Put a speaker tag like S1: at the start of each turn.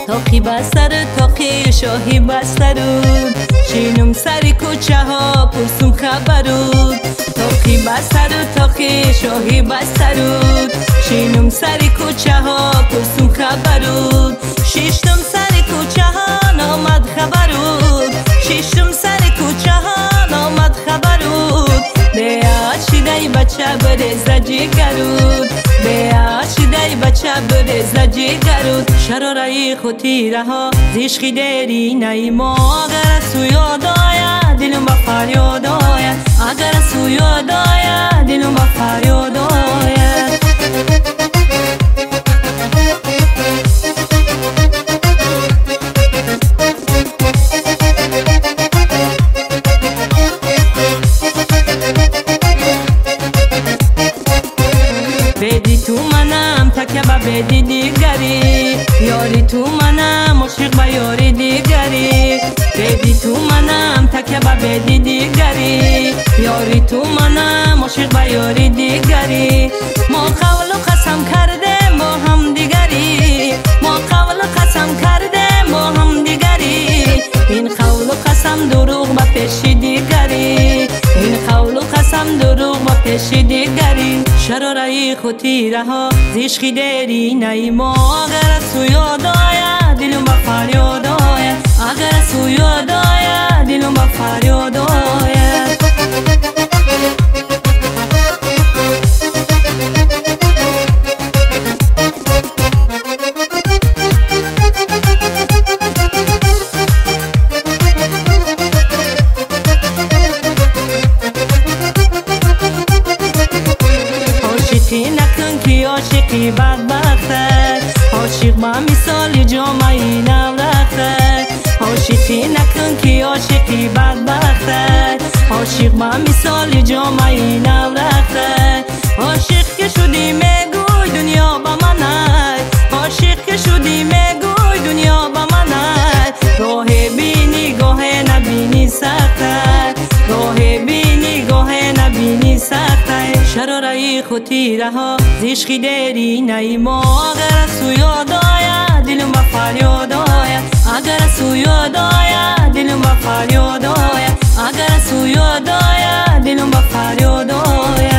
S1: تاقی بستر تاقی شاهی بسترود شینم سری کوچه ها پرسم خبرود تاقی بستر تاقی شاهی بسترود شینم سری کوچه ها پرسم خبرود شیشتم سری کوچه ها نامد خبرود شیشتم سری کوچه ها نامد خبرود بیاد شیدای بچه بریز جیگرود بیاد شیدای بچه بریز جیگرود شرارای خودی رها زیشقی دیری نیما اگر سویاد آید دلم با فریاد آید اگر سویاد آید دلم با فریاد آید بدی تو منم تکه با بدی دیگری یاری تو منم عاشق با یاری دیگری بدی تو منم تکه با بدی دیگری یاری تو منم عاشق با یاری دیگری ما قول و قسم کردیم با هم دیگری ما قول و قسم کردیم با هم دیگری این قول و قسم دروغ با پیش دیگری این قول و قسم دروغ با پیش دیگری شرارای خودی رها زیشقی دیری نیما اگر سویاد آید دلم با فریاد آید اگر سویاد آید دلم با فریاد آید عاشقی نکن که عاشقی بدبخته عاشق با مثال جامعی نورخته عاشقی نکن که عاشقی بدبخته عاشق با مثال جامعی نورخته عاشق که شدی میگوی دنیا با منه عاشق که شدی میگوی دنیا با منه گاه بینی گاه نبینی سخته گاه بینی گاه نبینی سخته شرارای خودی رها زیشقی دیری نیما اگر سویاد آید دلم با فریاد آید اگر سویاد آید دلم با فریاد آید اگر سویاد آید دلم با فریاد آید